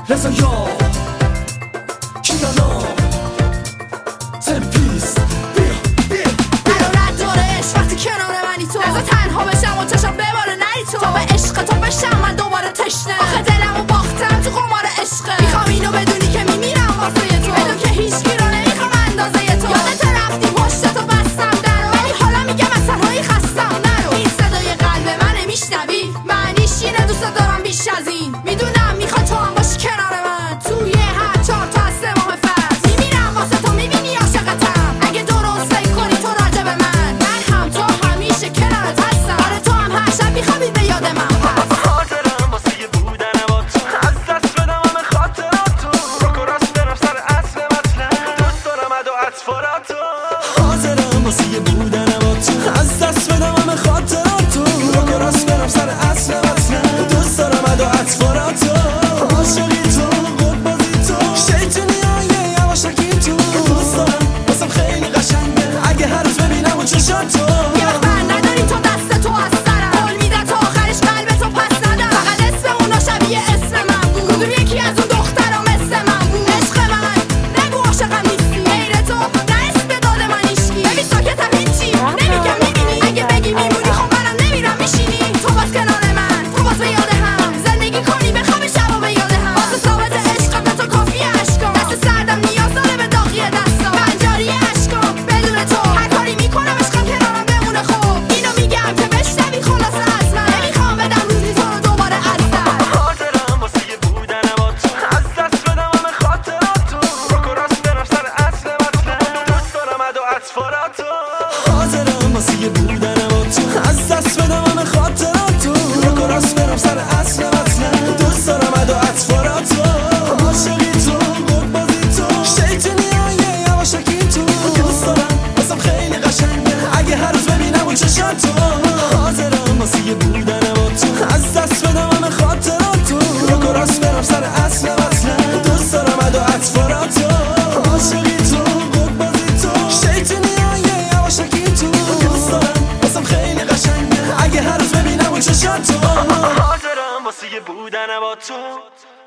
رضا یا کیانا ترپیست بیا برارت دور عشق وقتی کنار منی تو رضا تنها بشم و چشم بباره نری تو به عشق تو بشم من دوباره تشنه آخه دلمو باختم تو قمار عشقه میخوام اینو بدونی که میمیرم واسه تو بدون که هیچکی رو نمیخوام اندازه تو یادت رفتی پشتتو بستم درو ولی حالا میگم از تنهایی خستم نرو این صدای قلب منه میشنوی معنیش اینه دوست دارم بیش از این میدونم میخواد تو هم باشی کنار من توی هر 4 تا از 3 ماه فصل میمیرم واسه تو میبینی عاشقتم اگه درست فکر کنی تو راجع به من هم تو همیشه کنارت هستم آره تو هم هر شب میخوابی به یاد من خاطرم واسه یه بودن با تو از دست بدم همه خاطراتو رک و راست برم سر اصل مطلب دوست دارم ادو اطفالاتو حاضرم واسه یه بودن با تو از دست بدم همه خاطراتو رک و راست برم سر اصل مطلب دوست دارم ادو اطفالاتو عاشقی تو قطبازی تو شیطونی های یواشکی تو دوست دارم واسم خیلی قشنگه اگه هر روز ببینم اون چشاتو یه وقت بر نداری تو دست تو از سرم قول میدم تا آخرش قلب تو پس ندم فقط اسم اونا شبیه اسم من بود کدوم یکی از اون دخترا مثل من بود عشق من نگو عاشقم نیستی غیر تو نه اسم داد من ایشکی ببین ساکتم هیچی نمیگم میبینی اگه بگی میمونی خب منم نمیرم میشینی تو باز کنار من تو باز به یاد هم زندگی کنی بخوابی شبا به یاد هم واسه ثابت عشقم به تو کافیه اشکام دست سردم نیاز داره به داغی دستام پنجاری اشکام بدون تو هر کاری میکنم عشقم کنارم بمونه خوب اینو میگم که بشنوی خلاصه از من نمیخوام بدم روزی تو رو دوباره از در حاضرم واسه یه بودن با تو از دست بدم همه خاطراتو رک و راست برم سر اصل مطلب دوست دارم ادو اطفالاتو حاضرم واسه یه بودن با تو از دست بدم همه خاطراتو رک و راست برم سر اصل مطلب دوست دارم ادو اطفالاتو عاشقی تو قطبازی تو شیطونی های یواشکی تو دوست دارم واسم خیلی قشنگه اگه هر روز ببینم اون چشاتو حاضرم واسه یه بودن با تو از دست بدم همه خاطراتو رک و راست برم سر اصل مطلب دوست دارم ادو اطفالاتو عاشقی تو قطبازی تو شیطونی های یواشکی تو دوست دارم واسم خیلی قشنگه اگه هر روز ببینم اون چشاتو حاضرم واسه یه بودن با تو